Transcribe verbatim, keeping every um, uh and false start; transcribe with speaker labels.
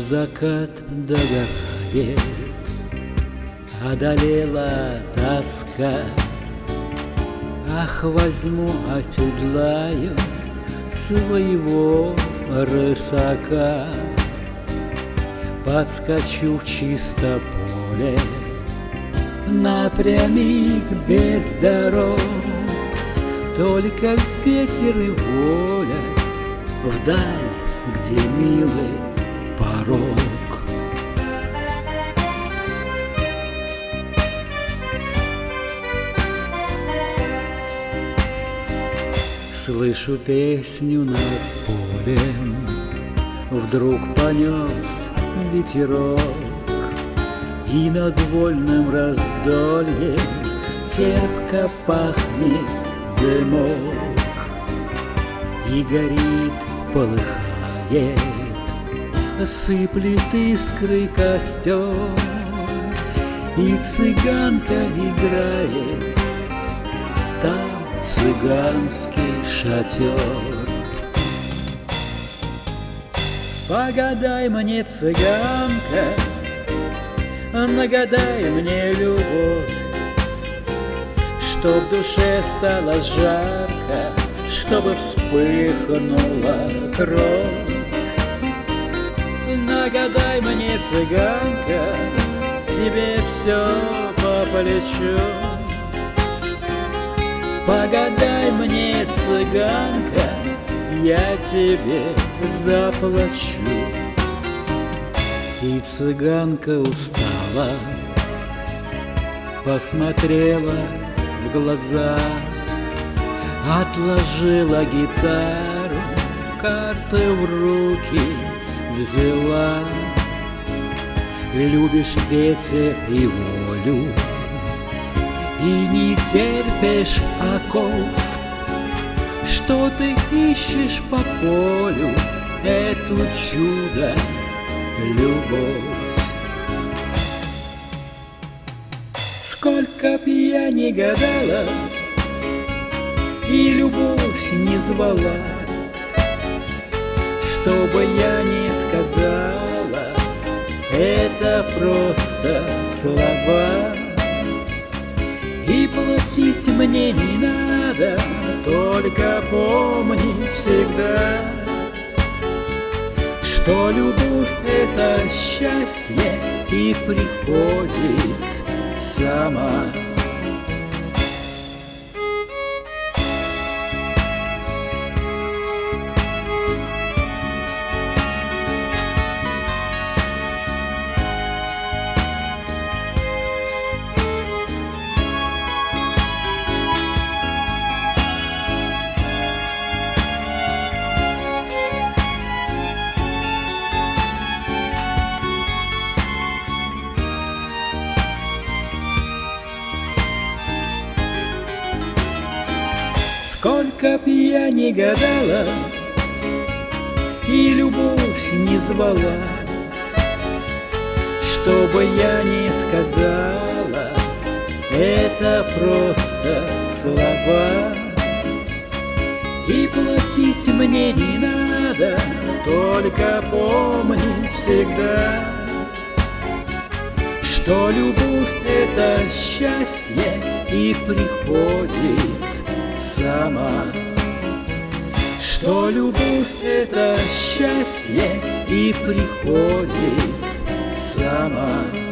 Speaker 1: закат догорает, одолела тоска. Ах, возьму, оседлаю своего рысака, подскочу в чисто поле, напрямик без дорог. Только ветер и воля вдаль, где милый порог. Слышу песню над полем, вдруг понес ветерок, и над вольным раздольем терпко пахнет дымок. И горит, полыхает, сыплет искры костер, и цыганка играет там цыганский шатер. Погадай мне, цыганка, нагадай мне любовь, чтоб в душе стало жарко, чтобы вспыхнула кровь. Нагадай мне, цыганка, тебе все по плечу. Погадай мне, цыганка, я тебе заплачу. И цыганка устала, посмотрела в глаза, отложила гитару, карты в руки взяла. Любишь ветер и волю, и не терпишь оков, что ты ищешь по полю эту чудо любовь. Сколько б я ни гадала и любовь не звала, что бы я ни сказала, это просто слова. И платить мне не надо, только помни всегда, что любовь — это счастье и приходит сама. Сколько б я ни гадала и любовь не звала, что бы я ни сказала, это просто слова. И платить мне не надо, только помни всегда, что любовь — это счастье и приходит сама. Что любовь — это счастье и приходит сама.